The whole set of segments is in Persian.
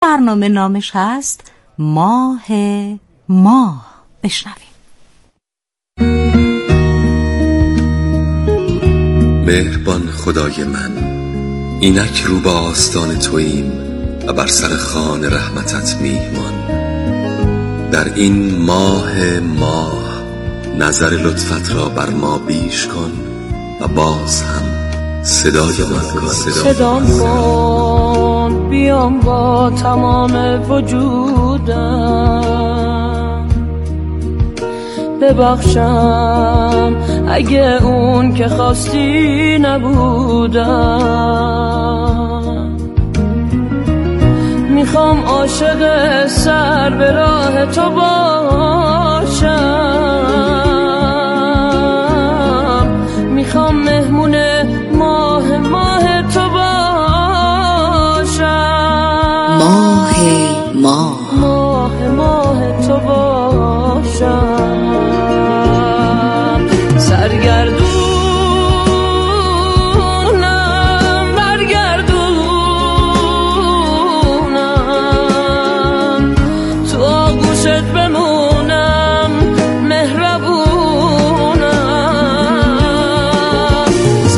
برنامه نامش هست ماه ماه. بشنویم. مهربان خدای من، اینک رو به آستان توییم و بر سر خوان رحمتت میهمان. در این ماه نظر لطفت را بر ما بیش کن و باز هم صدای من صدام کن، بیام با تمام وجودم، ببخشم اگه اون که خواستی نبودم. میخوام عاشق سر به راه تو باشم، میخوام مهمون ماه تو باشم، ماه تو باشم. سرگردونم برگردونم، تو آغوشت بمونم مهربونم.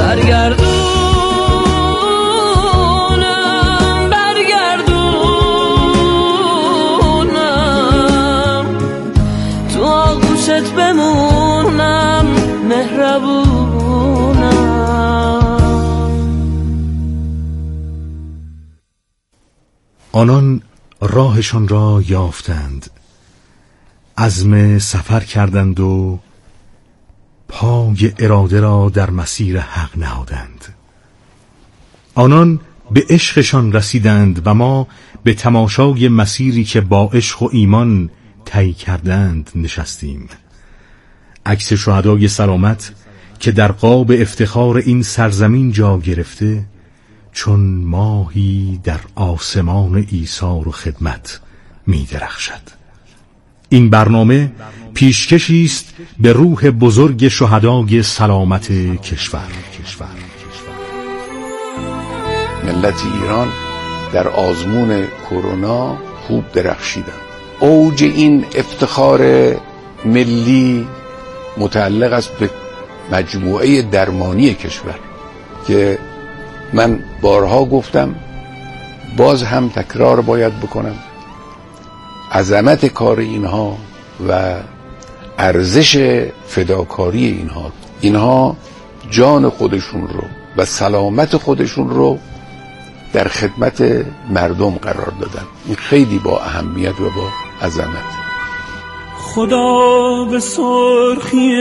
سرگردونم برگردونم، تو آغوشت بمونم مهربونم. آنان راهشان را یافتند، عزم سفر کردند و پای اراده را در مسیر حق نهادند. آنان به عشقشان رسیدند و ما به تماشای مسیری که با عشق و ایمان طی کردند نشستیم. عکس شهدای سلامت که در قاب افتخار این سرزمین جا گرفته، چون ماهی در آسمان ایثار و خدمت می درخشد. این برنامه پیشکشی است به روح بزرگ شهدای سلامت کشور. ملت ایران در آزمون کرونا خوب درخشیدن. اوج این افتخار ملی متعلق است به مجموعه درمانی کشور که من بارها گفتم، باز هم تکرار باید بکنم. عظمت کار اینها و ارزش فداکاری اینها جان خودشون رو و سلامت خودشون رو در خدمت مردم قرار دادن. این خیلی با اهمیت و با عظمت. خدا به سرخی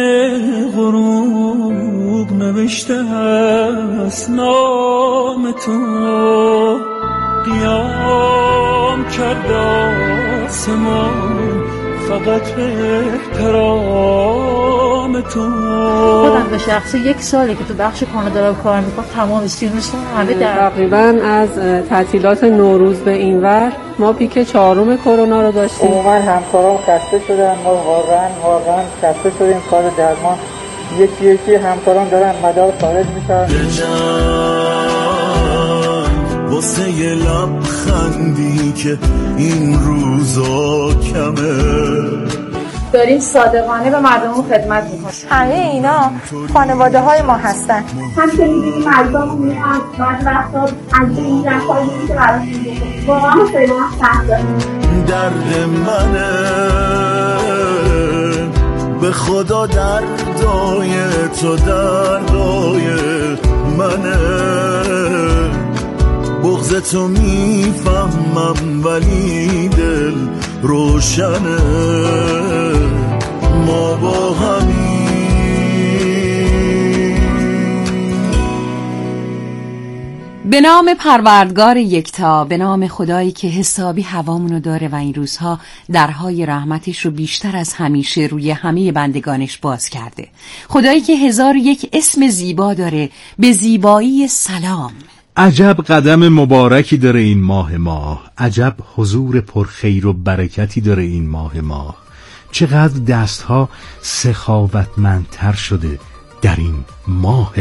غروب نوشته است نام تو، قیام کرده آسمان فقط به احترام تو. خودم به شخصه 1 ساله که تو بخش کانادا دارم کار میکنم، تمام استودیومون همه تقریبا از تعطیلات نوروز به اینور ما پیک 4 کرونا رو داشتیم. عموما همکاران خسته شدن، ما واقعا خسته شدیم. کار درمان یکی همکاران دارن مدار خارج میشن. واسه یه لبخندی که این روزا کمه، داریم صادقانه به مردم خدمت میکنیم. همه اینا خانواده های ما هستن. همچنین میبینیم مردم میاد بعد وقتا از این رفتاری که براش میگه واقعا خیلی سخت داریم. درد منه به خدا، دردای تو دردای منه. بغض تو میفهمم ولی دل روشنه، ما با همین. به نام پروردگار یکتا، به نام خدایی که حسابی هوامونو داره و این روزها درهای رحمتش رو بیشتر از همیشه روی همه بندگانش باز کرده. خدایی که 1001 اسم زیبا داره، به زیبایی سلام. عجب قدم مبارکی داره این ماه، عجب حضور پرخیر و برکتی داره این ماه. چقدر دستها سخاوتمندتر شده در این ماه.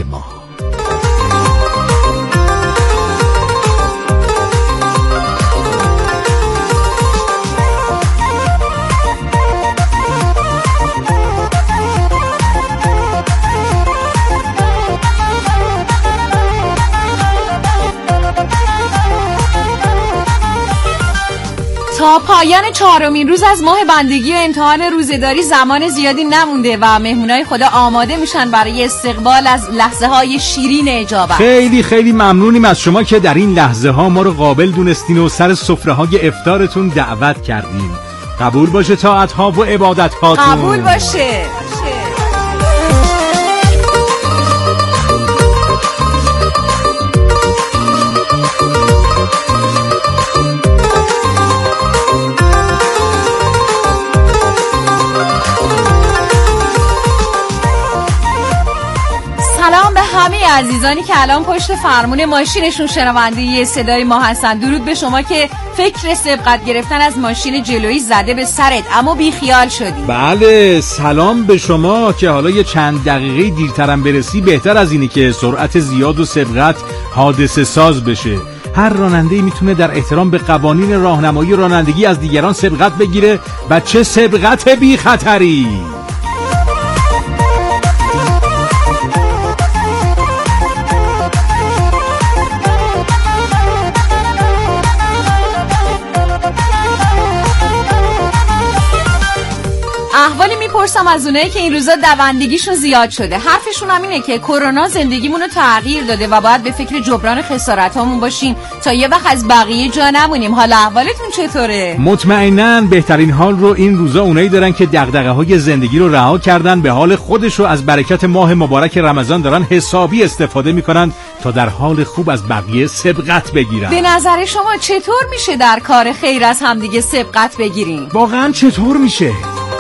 تا پایان 4مین روز از ماه بندگی و امتحان روزه‌داری زمان زیادی نمونده و مهمونای خدا آماده میشن برای استقبال از لحظه های شیرین اجابت. خیلی خیلی ممنونیم از شما که در این لحظه ها ما رو قابل دونستین و سر سفره های افطارتون دعوت کردین. قبول باشه طاعت ها و عبادت هاتون. قبول باشه. سلام به همه عزیزانی که الان پشت فرمون ماشینشون شنونده صدای ما هستن. درود به شما که فکر سبقت گرفتن از ماشین جلویی زده به سرت اما بی خیال شدی. بله، سلام به شما که حالا یه چند دقیقه دیرترم برسی بهتر از اینه که سرعت زیاد و سبقت حادثه ساز بشه. هر راننده‌ای میتونه در احترام به قوانین راهنمایی رانندگی از دیگران سبقت بگیره و چه سبقت بی خطری. احوالی میپرسم از اونایی که این روزا دوندگیشون زیاد شده. حرفشون هم اینه که کرونا زندگیمونو تغییر داده و باید به فکر جبران خسارتامون باشیم تا یه وقت از بقیه جا نمونیم. حالا احوالتون چطوره؟ مطمئناً بهترین حال رو این روزا اونایی دارن که دغدغه‌های زندگی رو رها کردن، به حال خودش رو از برکت ماه مبارک رمضان دارن حسابی استفاده میکنن تا در حال خوب از بقیه سبقت بگیرن. به نظر شما چطور میشه در کار خیر از همدیگه سبقت بگیریم؟ واقعاً چطور میشه؟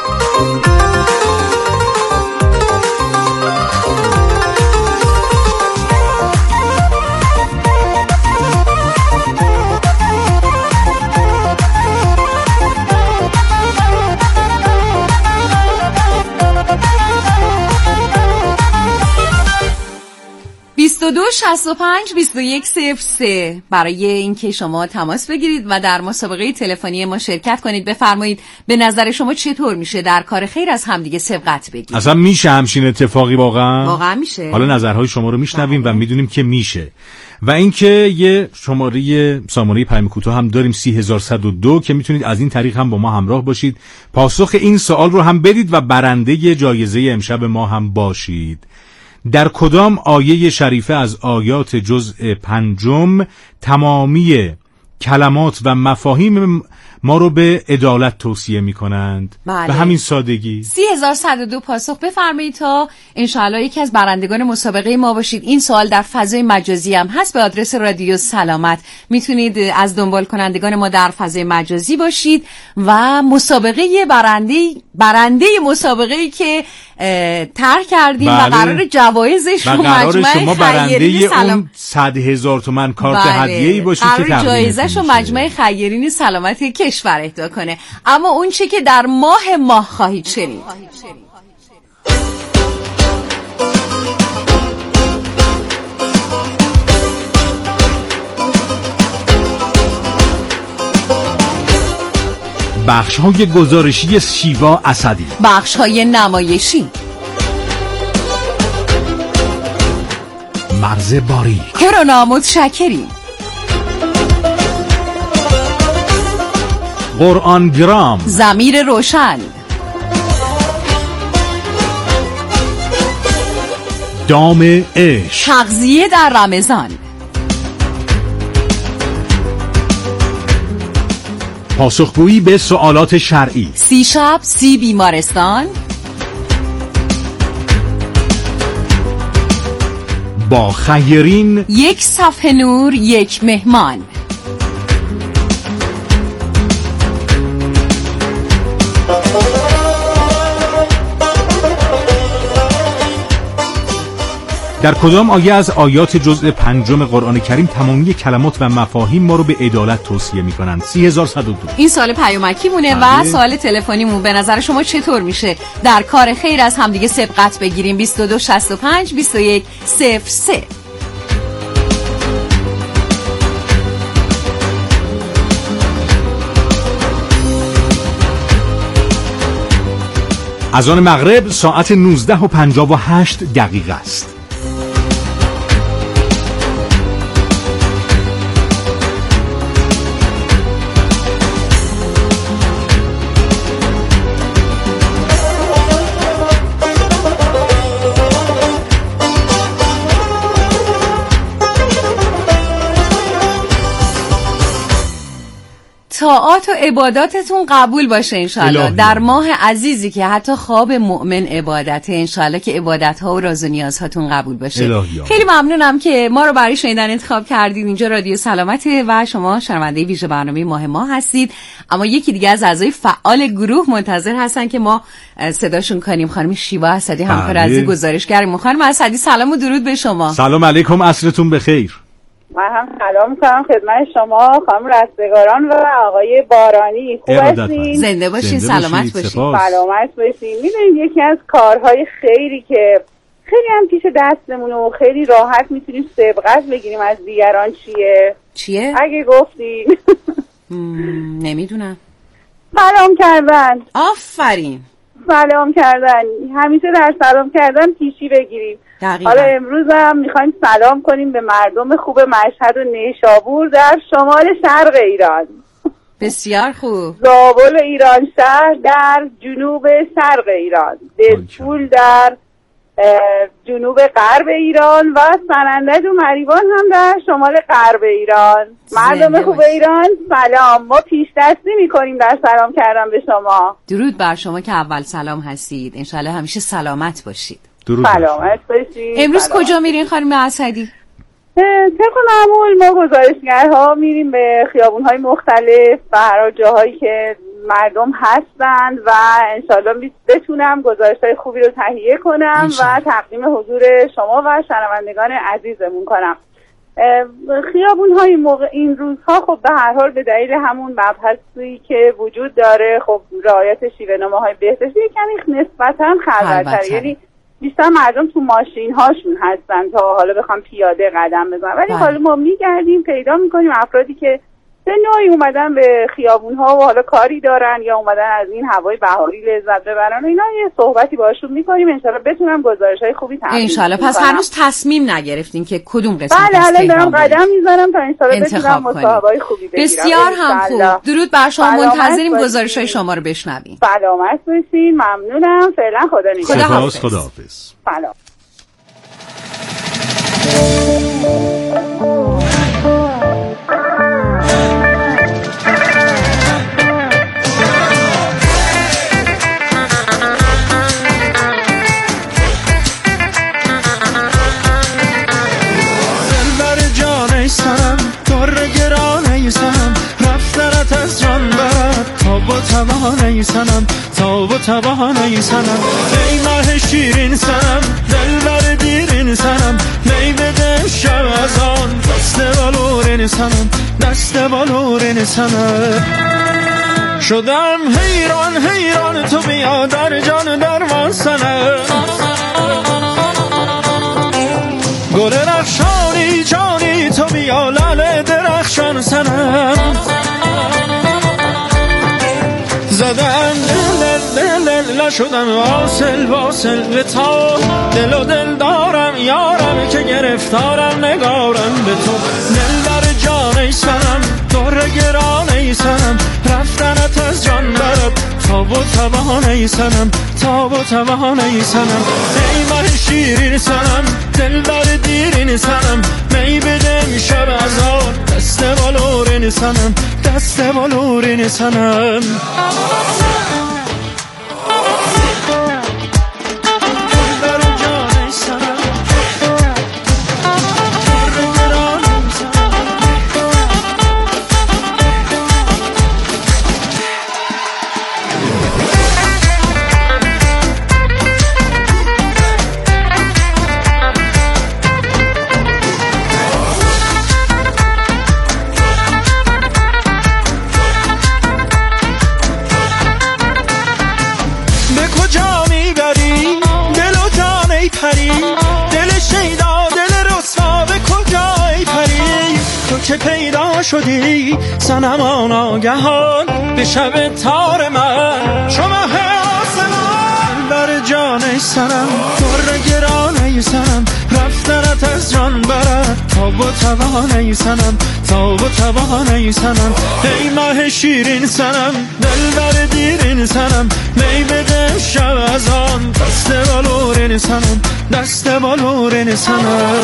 دو 65 21 03 برای اینکه شما تماس بگیرید و در مسابقه تلفنی ما شرکت کنید. بفرمایید به نظر شما چطور میشه در کار خیر از همدیگه سبقت بگیرید؟ اصلا میشه همچین اتفاقی؟ واقعا میشه. حالا نظرهای شما رو میشنویم و میدونیم که میشه. و اینکه یه سامانه پیام کوتاه هم داریم 30102 که میتونید از این طریق هم با ما همراه باشید، پاسخ این سوال رو هم بدید و برنده جایزه امشب ما هم باشید. در کدام آیه شریفه از آیات جزء 5 تمامی کلمات و مفاهیم ما رو به عدالت توصیه می کنند؟ بله. به همین سادگی. 30102 پاسخ بفرمایید تا انشاءالله یکی از برندگان مسابقه ما باشید. این سوال در فضای مجازی هم هست به آدرس رادیو سلامت. میتونید از دنبال کنندگان ما در فضای مجازی باشید و مسابقه برنده مسابقه‌ای که طرح کردیم و قرار جوایزش رو مجمع خیرین اون 100,000 تومان کارت هدیه‌ای باشید که قرار جایزش رو مجمع خیرین سلامتی کشور اهدا کنه. اما اون چه که در ماه خواهید شنید. بخش‌های گزارشی شیوا اسدی، بخش‌های نمایشی مرز باریک، کرونا متشکریم، قرآن گرام، ضمیر روشن، دام عشق، تغذیه در رمضان، پاسخگویی به سوالات شرعی، 30 شب 30 بیمارستان، با خیرین، یک صفحه نور یک مهمان. در کدام آیه از آیات جزء 5 قرآن کریم تمامی کلمات و مفاهیم ما رو به عدالت توصیه می‌کنند؟ 30102. این سوال پیامکی مونه و سوال تلفنی مون. به نظر شما چطور میشه در کار خیر از همدیگه سبقت بگیریم؟ 22 65 21 03. اذان مغرب ساعت 19:58 است. طاعات و عباداتتون قبول باشه انشالله. در ماه عزیزی که حتی خواب مؤمن عبادته، انشالله که عبادت‌ها و راز و نیازهاتون قبول باشه. خیلی ممنونم که ما رو برای شنیدن انتخاب کردید. اینجا رادیو سلامته و شما شنونده ویژه برنامه ماه ما هستید. اما یکی دیگه از اعضای فعال گروه منتظر هستن که ما صداشون کنیم. خانم شیوا اسدی همکار عزیز گزارشگریم. خانم اسدی سلام و درود به شما. سلام علیکم، عصرتون بخیر. من هم سلام می‌کنم خدمت شما خانم رستگاران و آقای بارانی. خوب هستین؟ زنده باشین، سلامت باشین. سلامت باشین. می‌دونید یکی از کارهای خیری که خیلی هم پیش دستمونه و خیلی راحت میتونیم سبقت بگیریم از دیگران چیه؟ اگه گفتین. نمیدونم. سلام کردن. آفرین. سلام کردن. همیشه در سلام کردن پیشی بگیریم. دقیقا. حالا امروز هم میخوایم سلام کنیم به مردم خوب مشهد و نیشابور در شمال شرق ایران. بسیار خوب. زابل و ایران شهر در جنوب شرق ایران، دلفول در جنوب غرب ایران و سنندج و مریوان هم در شمال غرب ایران. مردم خوب ایران سلام. ما پیش دستی میکنیم در سلام کردن به شما. درود بر شما که اول سلام هستید. انشالله همیشه سلامت باشید. سلامت باشید. امروز کجا میرین خانم اسدی؟ طبق معمول ما گزارشگرها میریم به خیابون‌های مختلف و هر جاهایی که مردم هستند و انشالله بتونم گزارش‌های خوبی رو تهیه کنم و تقدیم حضور شما و شنوندگان عزیزمون کنم. خیابون‌های این روزها خب به هر حال به دلیل همون مبحثی که وجود داره، خب رعایت شیوه‌نامه‌های بهداشتی کمی نسبتاً خلوت‌تره، یعنی بیشتر مردم تو ماشین هاشون هستن تا حالا بخوام پیاده قدم بزنن، ولی حالا ما میگردیم پیدا میکنیم افرادی که به نوعی اومدن به خیابون ها و حالا کاری دارن یا اومدن از این هوای بهاری لذت ببرن و اینا. یه صحبتی باشون میکنیم، انشالله بتونم گزارش‌های خوبی تقدیم انشالله. پس هنوز تصمیم نگرفتین که کدوم قسمت بله الان دارم قدم میزنم تا انشالله بتونم مصاحبه‌های خوبی بگیرم. بسیار هم خوب. درود بر شما، منتظریم گزارش‌های شما رو بشنویم. سلامت باشین. ممنونم. فعلا خدا نگهدار. خداحافظ. سلام. توانه سنم ای ماه شیرین سنم دلبر دیرین سنم می بده شب از آن دست بالورین سنم دست بالورین سنم شدم حیران حیران تو بیا در جان درمان سنم گل رخشانی جانی تو بیا لال درخشان سنم زدم دل شدم واصل به تا دل و دل دارم یارم که گرفتارم نگارم به تو دل بر جان ای سنم دور گران ای سنم رفتنت از جان برد تاب و توان ای سنم تاب و توان ای سنم ای ماه شیرین سنم دل بر دیرین سنم می بدم شب از آن دست بالورین سنم دست بالورین سنم که پیدا شدی صنما ناگهان به شب تار من شما آسمان بر جان ای سنم در گران ای سنم رفتنت از جان برد تاب و توان ای سنم تاب و توان ای سنم ای ماه شیرین سنم دل بر دیرین سنم می بده شب از آن دست بالورین سنم دست بالورین سنم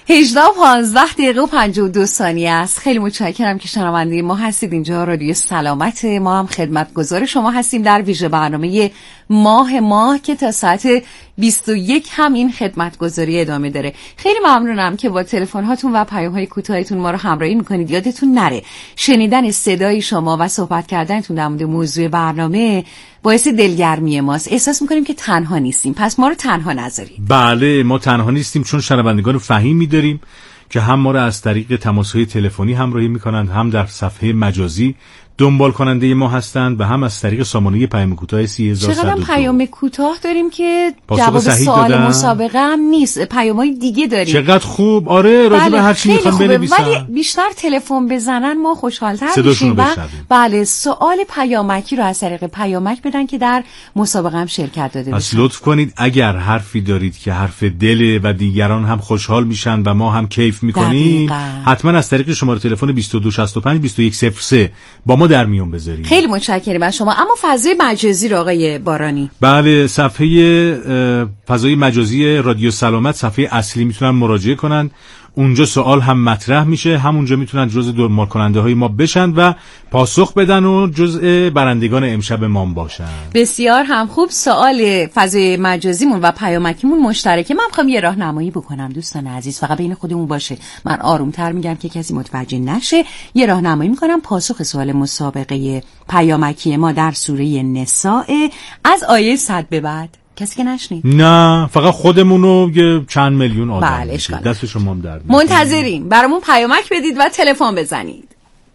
18:15 و 52 ثانیه است. خیلی متشکرم که شنونده ما هستید. اینجا رادیو سلامت، ما هم خدمتگزار شما هستیم در ویژه برنامه ماه که تا ساعت 21 هم این خدمتگزاری ادامه داره. خیلی ممنونم که با تلفن هاتون و پیام های کوتاهتون ما رو همراهی میکنید. یادتون نره شنیدن صدای شما و صحبت کردنتون در مورد موضوع برنامه باعث دلگرمی ماست. احساس میکنیم که تنها نیستیم، پس ما رو تنها نذارید. بله، ما تنها نیستیم، چون شنوندگان فهیمی داریم که هم ما رو از طریق تماس‌های تلفنی همراهی میکنند، هم در صفحه مجازی دنبال کننده ما هستند و هم از طریق سامانه پیام کوتاه 30102. چقدر پیام کوتاه داریم که جواب سوال مسابقه هم نیست، پیامای دیگه داریم. چقدر خوب. آره، راجع به هر چی میخوام بنویسن، ولی بیشتر تلفن بزنن ما خوشحال‌تر میشیم. بله، سوال پیامکی رو از طریق پیامک بدن که در مسابقه هم شرکت داده باشن. پس لطف کنید اگر حرفی دارید که حرف دله و دیگران هم خوشحال میشن و ما هم کیف میکنیم، حتما از طریق شماره تلفن 2265 2103 با ما در میون بذارید. خیلی متشکرم از شما. اما فضای مجازی رو آقای بارانی؟ بله، صفحه فضای مجازی رادیو سلامت، صفحه اصلی میتونن مراجعه کنن. اونجا سوال هم مطرح میشه، همونجا میتونن جزء دنبال کننده های ما بشن و پاسخ بدن و جزء برندگان امشب ما باشن. بسیار هم خوب. سوال فضای مجازیمون و پیامکیمون مشترکه. من میخوام یه راهنمایی بکنم دوستان عزیز، فقط بین خودمون باشه. من آرومتر میگم که کسی متوجه نشه. یه راهنمایی میکنم. پاسخ سوال مسابقه پیامکی ما در سوره نساء از آیه 100 به بعد. کسی که نشنید؟ نه، فقط خودمون و یه چند میلیون آدم. بله، دست شما هم درد. منتظریم برامون پیامک بدید و تلفن بزنید.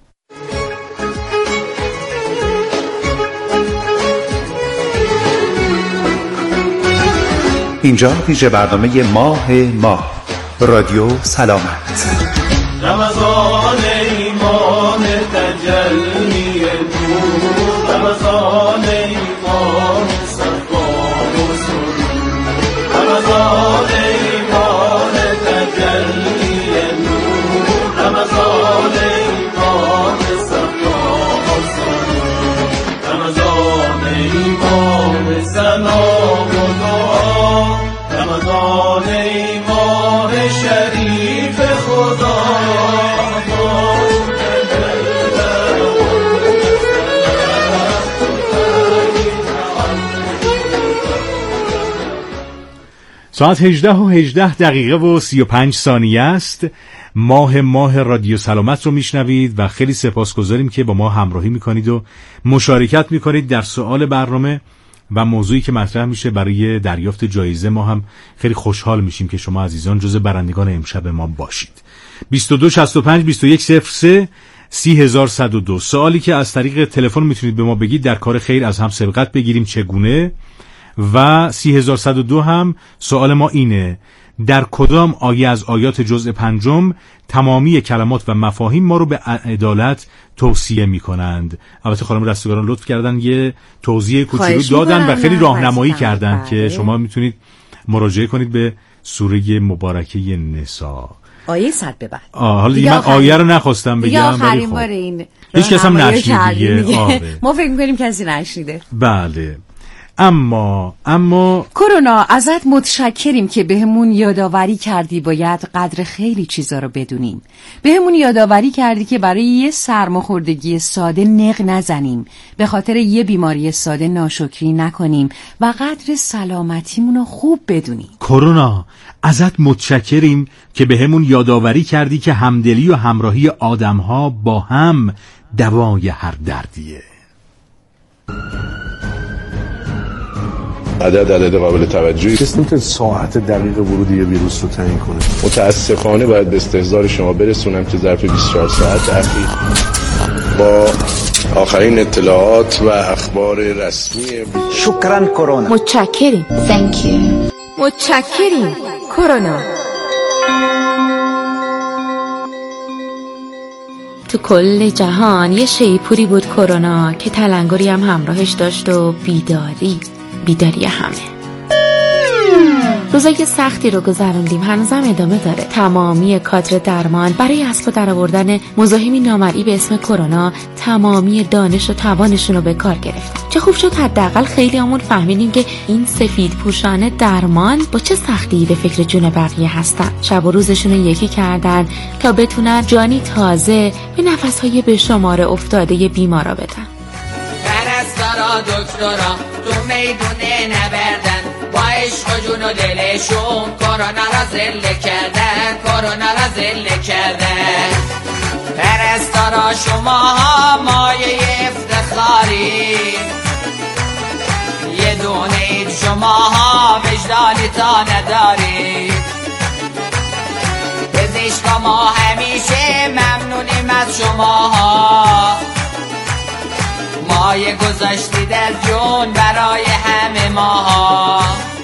اینجا ویژه برنامه ماه رادیو سلامت. رمضان ایمان تجلی نور، رمضان ایمان صفا و سرور، رمضان ایمان تجلی نور، رمضان ایمان صفا و سرور، رمضان ایمان سلام و دعا، رمضان ایمان شریف خدا. ساعت 18:18 و 35 ثانیه است. ماه رادیو سلامت رو میشنوید و خیلی سپاسگزاریم که با ما همراهی میکنید و مشارکت میکنید در سوال برنامه و موضوعی که مطرح میشه برای دریافت جایزه. ما هم خیلی خوشحال میشیم که شما عزیزان جزء برندگان امشب ما باشید. 2265 2103 30102. سوالی که از طریق تلفن میتونید به ما بگید در کار خیر از هم سبقت بگیریم چگونه، و 3102 هم سوال ما اینه: در کدام آیه از آیات جزء 5 تمامی کلمات و مفاهیم ما رو به عدالت توصیه میکنند؟ البته خانم رستگاران لطف کردن یه توضیح کوچولو دادن و خیلی راهنمایی کردن که شما میتونید مراجعه کنید به سوره مبارکه نساء آیه 100 به بعد. حالا دیگه من آیه رو نخواستم بگم ولی خب هیچ کس هم نشنید دیگه. ما فکر می‌کنیم کسی نشنیده. بله. اما کرونا، ازت متشکریم که بهمون یادآوری کردی باید قدر خیلی چیزا رو بدونیم. بهمون یادآوری کردی که برای یه سرماخوردگی ساده نق نزنیم، به خاطر یه بیماری ساده ناشکری نکنیم و قدر سلامتیمون رو خوب بدونیم. کرونا، ازت متشکریم که بهمون یادآوری کردی که همدلی و همراهی آدم‌ها با هم دوای هر دردیه. عدد قابل توجهی سیستم که ساعت دقیق ورود یه ویروس رو تعیین کنه. متاسفانه باید به استحضار شما برسونم که ظرف 24 ساعت اخیر با آخرین اطلاعات و اخبار رسمی شکران کرونا. متشکریم. Thank you. متشکریم کرونا. تو کل جهان یه شیپوری بود کرونا که تلنگری هم همراهش داشت و بیداری همه. روزای سختی رو گذروندیم، هنوزم ادامه داره. تمامی کادر درمان برای از پا درآوردن مزاحمی نامرئی به اسم کرونا تمامی دانش و توانشون رو به کار گرفتن. چه خوب شد حداقل خیلیامون فهمیدیم که این سفید پوشان درمان با چه سختی به فکر جون بقیه هستن. شب و روزشون رو یکی کردن تا بتونن جانی تازه به نفس‌های به شمار افتاده بیمارا بدن. پرستارا دکترا تو میدونه نبردن، با عشق و جون و دلشون کرونا را زله کردن، کرونا را زله کردن. پرستارا شما ها مایه افتخاری، یه دونه اید شما ها وجدانی تا ندارید. پزشکا ما همیشه ممنونیم از شما ها، مایه گذاشتید از جون برای همه ماها.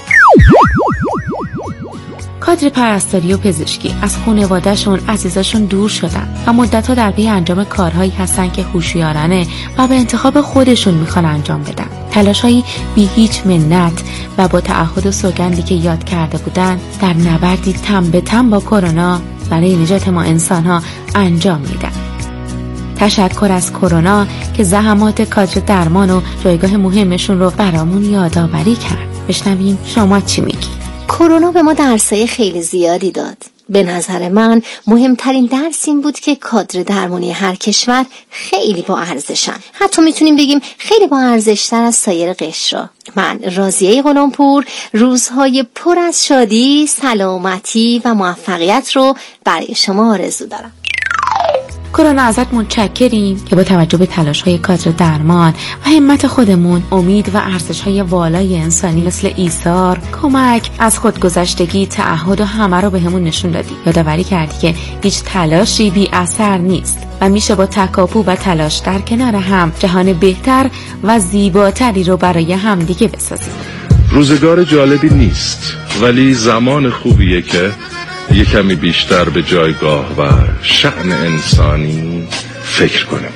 کادر پرستاری و پزشکی از خانواده‌شون عزیزاشون دور شدن و مدت‌ها در پی انجام کارهایی هستن که هوشیارانه و به انتخاب خودشون میخوان انجام بدن. تلاش‌هایی بی هیچ منت و با تعهد و سوگندی که یاد کرده بودن در نبردی تن به تن با کرونا برای نجات ما انسان‌ها انجام میدن. تشکر از کرونا که زحمات کادر درمان و جایگاه مهمشون رو برامون یادآوری کرد. بشنویم شما چی میگی؟ کرونا به ما درسای خیلی زیادی داد. به نظر من مهمترین درس این بود که کادر درمانی هر کشور خیلی با ارزشن. حتی میتونیم بگیم خیلی با ارزشتر از سایر قشرها. من راضیه غلامپور روزهای پر از شادی، سلامتی و موفقیت رو برای شما آرزو دارم. کرونا ازت متشکریم که با توجه به تلاش‌های کادر درمان و همت خودمون امید و ارزش‌های والای انسانی مثل ایثار، کمک، از خودگذشتگی، تعهد و همه رو بهمون نشون دادی. یادآوری کردی که هیچ تلاشی بی اثر نیست و میشه با تکاپو و تلاش در کنار هم جهان بهتر و زیباتری رو برای همدیگه بسازیم. روزگار جالبی نیست، ولی زمان خوبیه که یه کمی بیشتر به جایگاه و شأن انسانی فکر کنیم.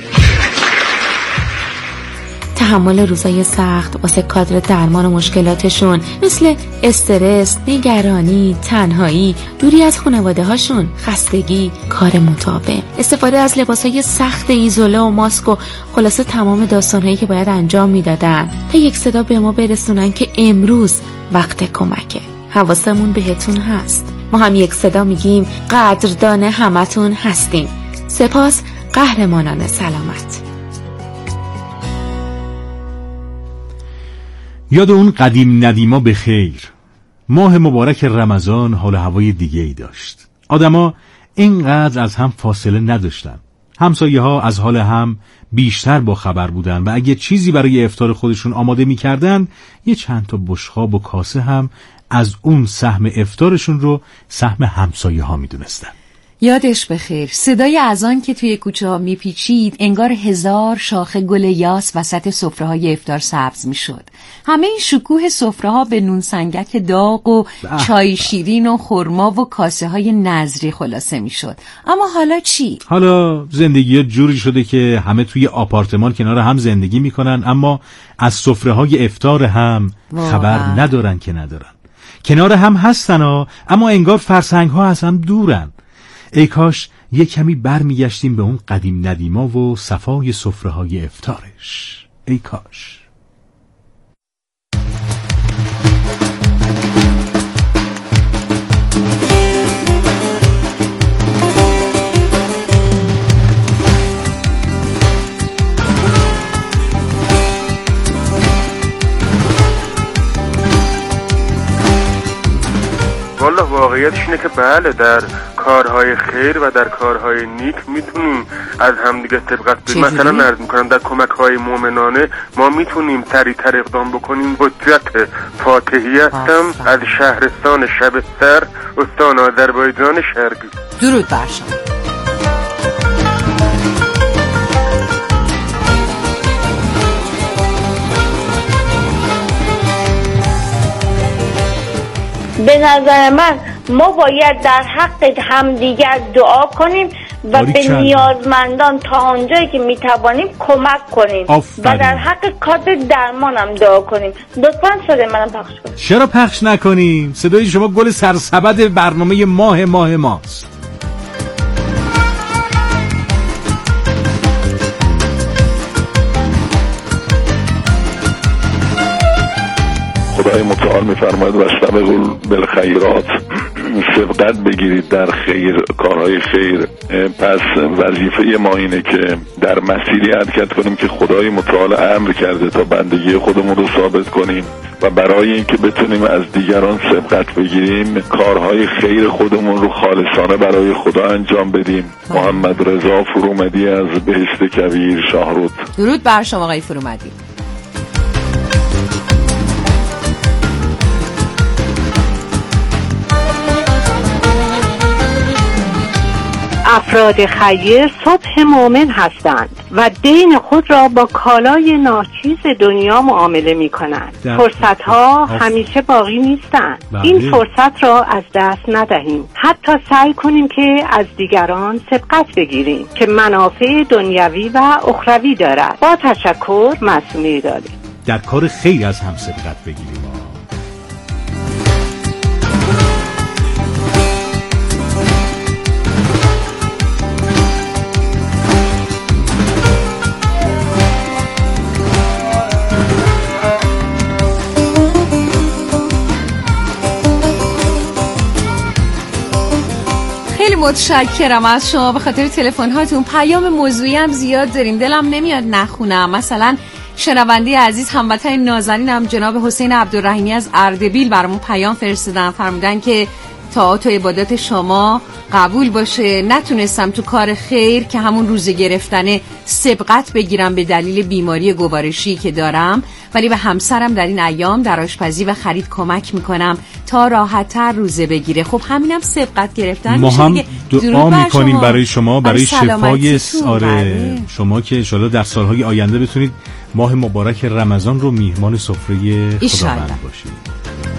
تحمل روزای سخت واسه کادر درمان و مشکلاتشون مثل استرس، نگرانی، تنهایی، دوری از خانواده هاشون، خستگی، کار متعاقب، استفاده از لباسای سخت ایزوله و ماسک و خلاصه تمام داستانهایی که باید انجام میدادن تا یک صدا به ما برسونن که امروز وقت کمکه. حواسمون بهتون هست. ما هم یک صدا میگیم قدردان همتون هستیم. سپاس قهرمانان سلامت. یاد اون قدیم ندیما به خیر. ماه مبارک رمضان حال هوای دیگه ای داشت. آدما اینقدر از هم فاصله نداشتن. همسایه ها از حال هم بیشتر با خبر بودن و اگه چیزی برای افطار خودشون آماده میکردن یه چند تا بشقاب و کاسه هم از اون سهم افطارشون رو سهم همسایه ها میدونستن. یادش بخیر صدای اذان که توی کوچه ها میپیچید انگار 1000 شاخه گل یاس وسط سفره های افطار سبز میشد. همه این شکوه سفره ها به نون سنگک داغ و چای شیرین و خرما و کاسه های نظری خلاصه میشد. اما حالا چی؟ حالا زندگی ها جوری شده که همه توی آپارتمان کنار هم زندگی میکنن اما از سفره های افطار هم خبر ندارن که ندارن. کنار هم هستن اما انگار فرسنگ ها از هم دورن. ای کاش یک کمی برمیگشتیم به اون قدیم ندیما و صفای سفره های افطارش. ای کاش. والا واقعیتش اینه که بله در کارهای خیر و در کارهای نیک میتونیم از همدیگه سبقت بدیم. مثلا عرض میکنم در کمک‌های مؤمنانه ما میتونیم سریع‌تر اقدام بکنیم. حجت فاتحی هستم از شهرستان شبستر استان آذربایجان شرقی. درود بر شما. به نظر من ما باید در حق همدیگر دعا کنیم و به نیازمندان تا آنجایی که میتوانیم کمک کنیم و در حق کادر درمان هم دعا کنیم. لطفاً صدای منم پخش کنیم. چرا پخش نکنیم؟ صدای شما گل سرسبد برنامه ماه ماست. خدای متعال میفرماید واستبقوا بالخیرات، سبقت بگیرید در خیر، کارهای خیر. پس وظیفه ما اینه که در مسیری حرکت کنیم که خدای متعال امر کرده تا بندگی خودمون رو ثابت کنیم و برای اینکه بتونیم از دیگران سبقت بگیریم کارهای خیر خودمون رو خالصانه برای خدا انجام بدیم. محمد رضا فرومدی از بهشت کویر، شاهرود. درود بر شما آقای فرومدی. افراد خیر صبح مؤمن هستند و دین خود را با کالای ناچیز دنیا معامله می کنند. فرصت ها همیشه باقی نیستند. این فرصت را از دست ندهیم، حتی سعی کنیم که از دیگران سبقت بگیریم که منافع دنیوی و اخروی دارد. با تشکر، معصومی داریم. در کار خیر از هم سبقت بگیریم. متشکرم از شما به خاطر تلفن هاتون. پیام موضوعی هم زیاد داریم، دلم نمیاد نخونم. مثلا شنونده عزیز هموطن نازنینم جناب حسین عبدالرحیمی از اردبیل برامون پیام فرستادن، فرمودن که طاعات و عبادات شما قبول باشه. نتونستم تو کار خیر که همون روزه گرفتنه سبقت بگیرم به دلیل بیماری گوارشی که دارم، ولی به همسرم در این ایام در آشپزی و خرید کمک میکنم تا راحت‌تر روزه بگیره. خب همینم سبقت گرفتن. ما هم دعا میکنیم برای شما، برای شفای شما که انشالله در سالهای آینده بتونید ماه مبارک رمضان رو میهمان سفره خداوند باشید.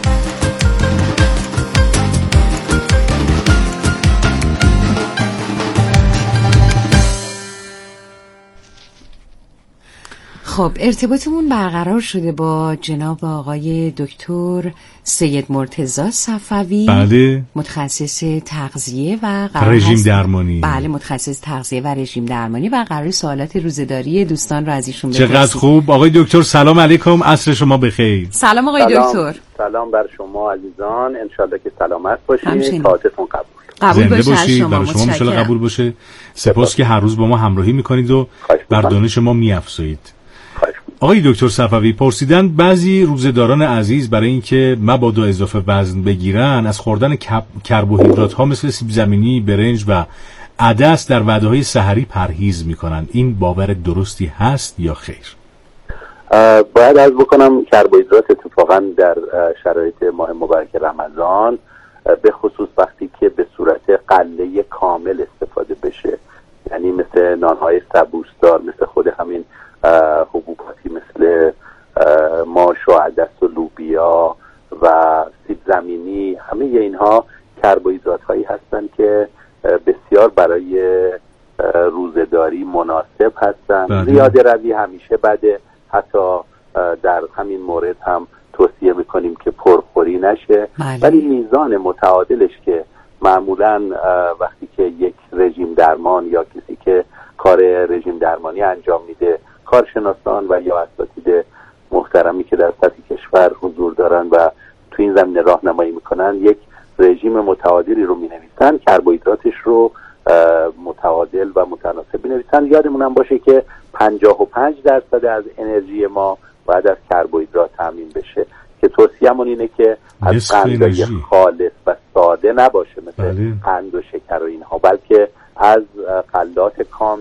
خب ارتباطمون برقرار شده با جناب آقای دکتر سید مرتضی صفوی. بله. متخصص تغذیه و رژیم درمانی. بله، متخصص تغذیه و رژیم درمانی و قرار سوالات روزه‌داری دوستان رو از ایشون بپرسیم. چقدر خوب. آقای دکتر سلام علیکم، عصر شما بخیر. سلام آقای دکتر. سلام بر شما عزیزان، انشالله که سلامت باشید، طاعتتون قبول باشه. باشید. برای شما انشالله قبول باشه. سپاس که هر روز با ما همراهی میکنید و بر دانش ما میافزایید. آقای دکتر صفوی، پرسیدن بعضی روزه‌داران عزیز برای اینکه مبادا اضافه وزن بگیرن از خوردن کربوهیدرات ها مثل سیب زمینی، برنج و عدس در وعده‌های سحری پرهیز میکنن. این باور درستی هست یا خیر؟ باید عرض بکنم کربوهیدرات اتفاقا در شرایط ماه مبارک رمضان به خصوص وقتی که به صورت غله کامل استفاده بشه، یعنی مثل نانهای سبوسدار، مثل خود همین حبوباتی مثل ماش و عدس و لوبیا و سیب زمینی، همه اینها کربوهیدرات هایی هستند که بسیار برای روزه‌داری مناسب هستند. زیاده روی همیشه بده، حتی در همین مورد هم توصیه میکنیم که پرخوری نشه. ولی میزان متعادلش که معمولا وقتی که یک رژیم درمان یا کسی که کار رژیم درمانی انجام میده، کارشناسان و یا اساتید محترمی که در سطح کشور حضور دارن و تو این زمینه راهنمایی میکنن، یک رژیم متعادلی رو مینویسن، کربوهیدراتش رو متعادل و متناسب مینویسن. یادمون هم باشه که 55% از انرژی ما باید از کربوهیدرات تامین بشه، که توصیه‌مون اینه که از قندهای خالص و ساده نباشه مثل قند و شکر و اینها، بلکه از غلات کامل